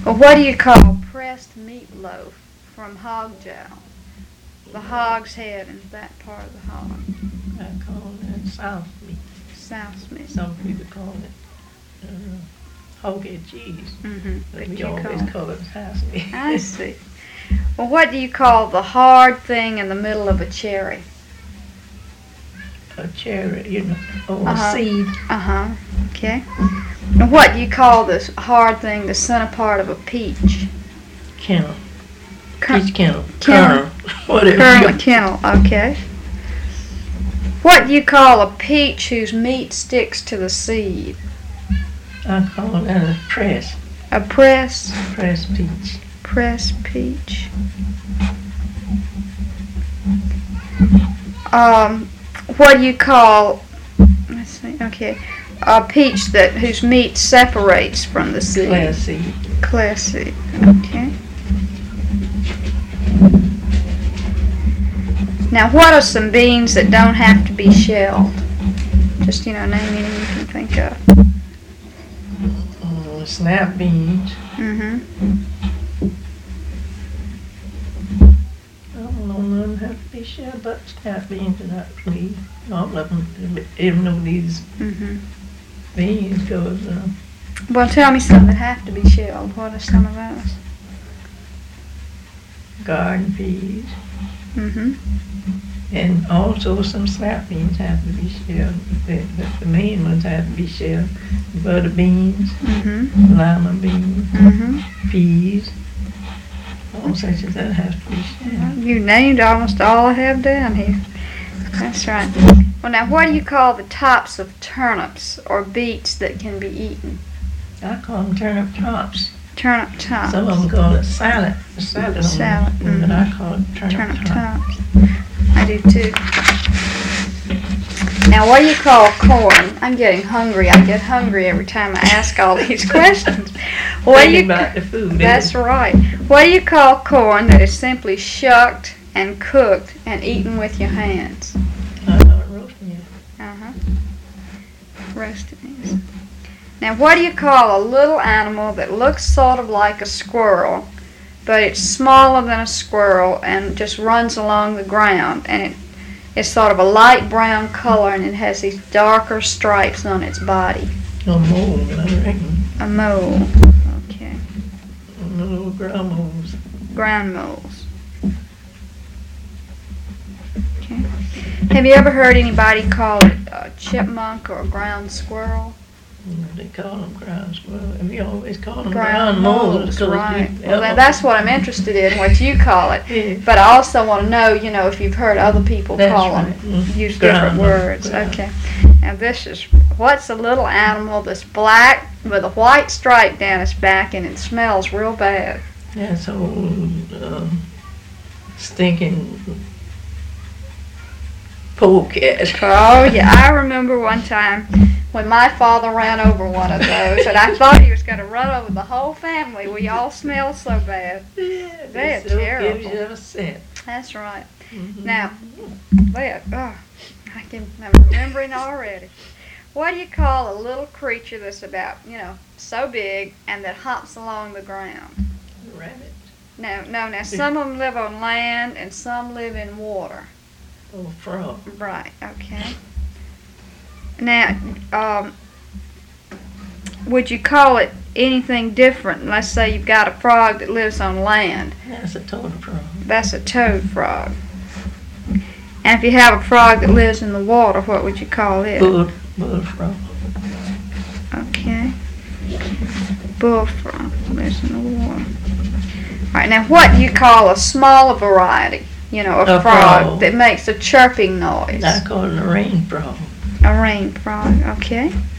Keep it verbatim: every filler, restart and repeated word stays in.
Well, what do you call pressed meatloaf from hog jowl? The hog's head and that part of the hog. I call it South meat. South meat. Some people call it uh, hog head cheese. Mm-hmm. But But we you always call- call it South meat. I see. Well, what do you call the hard thing in the middle of a cherry? A cherry, you know, or Uh-huh. a seed. Uh-huh. Okay. And what do you call this hard thing, the center part of a peach? Kennel. Cur- Peach kennel. Kennel. Kernel. Whatever. Kernel, kennel, okay. What do you call a peach whose meat sticks to the seed? I call that a press. A press, Press peach. press peach. Um, what do you call, let's see, okay, a peach that whose meat separates from the seed? Glass seed. Classy, okay. Now, what are some beans that don't have to be shelled? Just, you know, name any you can think of. Uh, snap beans. Mm-hmm. I don't know, none have to be shelled, but snap beans and I believe all of them, even though these Mm-hmm. beans goes, uh, Well, tell me some that have to be shelled. What are some of those? garden peas. Mm-hmm. And also some snap beans have to be shelled. The, the, the main ones have to be shelled. Butter beans, Mm-hmm. lima beans, Mm-hmm. peas, all such as that have to be shelled. You named almost all I have down here. That's right. Well, now, what do you call the tops of turnips or beets that can be eaten? I call them turnip tops. Turnip tops. Some of them call it salad. Salad. Salad, on But mhm. I call it turnip, Turnip top. tops. I do too. Now, what do you call corn? I'm getting hungry. I get hungry every time I ask all these questions. What do Thinking you? about the food. That's right. What do you call corn that is simply shucked and cooked and eaten with your hands? I call it roast meal. Uh-huh. Roasted meats. Now, what do you call a little animal that looks sort of like a squirrel, but it's smaller than a squirrel and just runs along the ground, and it, it's sort of a light brown color, and it has these darker stripes on its body? A mole, I reckon. A mole. Okay. The little ground moles. Ground moles. Okay. Have you ever heard anybody call it a chipmunk or a ground squirrel? Mm, They call them ground squirrel. And we always call them Ground ground moles. moles, because right. we- Well, that- that's what I'm interested in, what you call it. Yeah. But I also want to know, you know, if you've heard other people That's call right. them, Mhm. use Ground different mole, words. ground. Okay. Now this is, what's a little animal that's black with a white stripe down its back and it smells real bad? That's old um, stinking polecat. Oh, yeah. I remember one time when my father ran over one of those, and I thought he was going to run over the whole family. We all smelled so bad. Yeah, They're they still terrible. gives you a scent. That's right. Mhm. Now, Leah, oh, I can, I'm remembering already. What do you call a little creature that's about, you know, so big and that hops along the ground? Rabbit. No, no, now some of them live on land and some live in water. Oh, frog. Right, okay. Now, um, would you call it anything different? Let's say you've got a frog that lives on land. That's a toad frog. That's a toad frog. And if you have a frog that lives in the water, what would you call it? Bull, bullfrog. Okay. Bullfrog lives in the water. All right, now what do you call a smaller variety? You know, a, A frog, frog. that makes a chirping noise. I call it a rain frog. A rain frog, okay.